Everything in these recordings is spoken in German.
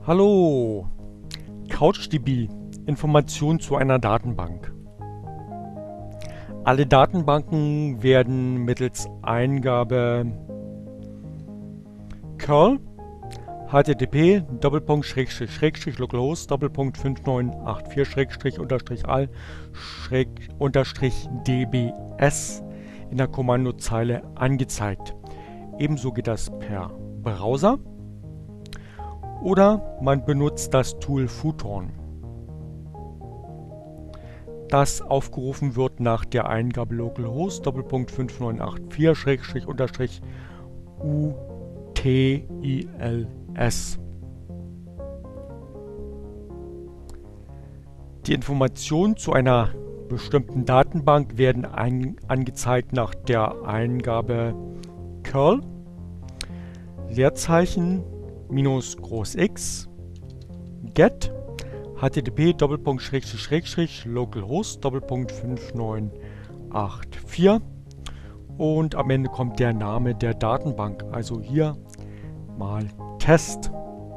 Hallo, CouchDB, Information zu einer Datenbank. Alle Datenbanken werden mittels Eingabe curl http://localhost 5980/al/dbs in der Kommandozeile angezeigt. Ebenso geht das per Browser oder man benutzt das Tool Futon, das aufgerufen wird nach der Eingabe localhost 5980//utils. Die Informationen zu einer bestimmten Datenbank werden angezeigt nach der Eingabe curl Leerzeichen -X get http://localhost 5980//5984 und am Ende kommt der Name der Datenbank, also hier mal Test.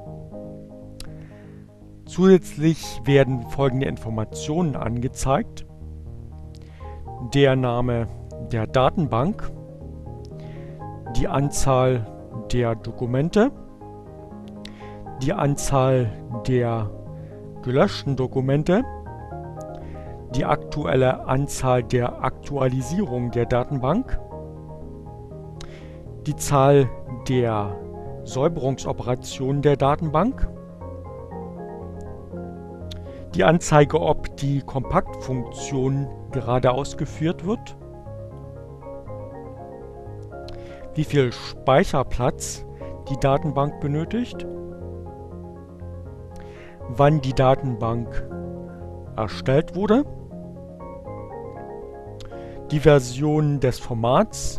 Zusätzlich werden folgende Informationen angezeigt: der Name der Datenbank, die Anzahl der Dokumente, die Anzahl der gelöschten Dokumente, die aktuelle Anzahl der Aktualisierung der Datenbank, die Zahl der Säuberungsoperationen der Datenbank, die Anzeige, ob die Kompaktfunktion gerade ausgeführt wird, wie viel Speicherplatz die Datenbank benötigt, wann die Datenbank erstellt wurde, die Version des Formats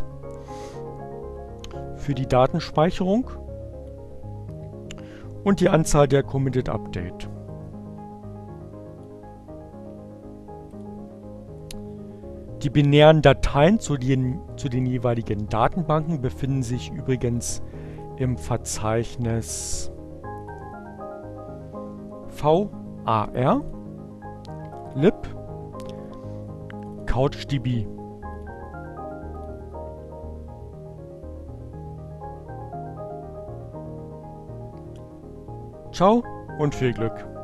für die Datenspeicherung und die Anzahl der Committed Update. Die binären Dateien zu den jeweiligen Datenbanken befinden sich übrigens im Verzeichnis var lib couchdb. Ciao und viel Glück!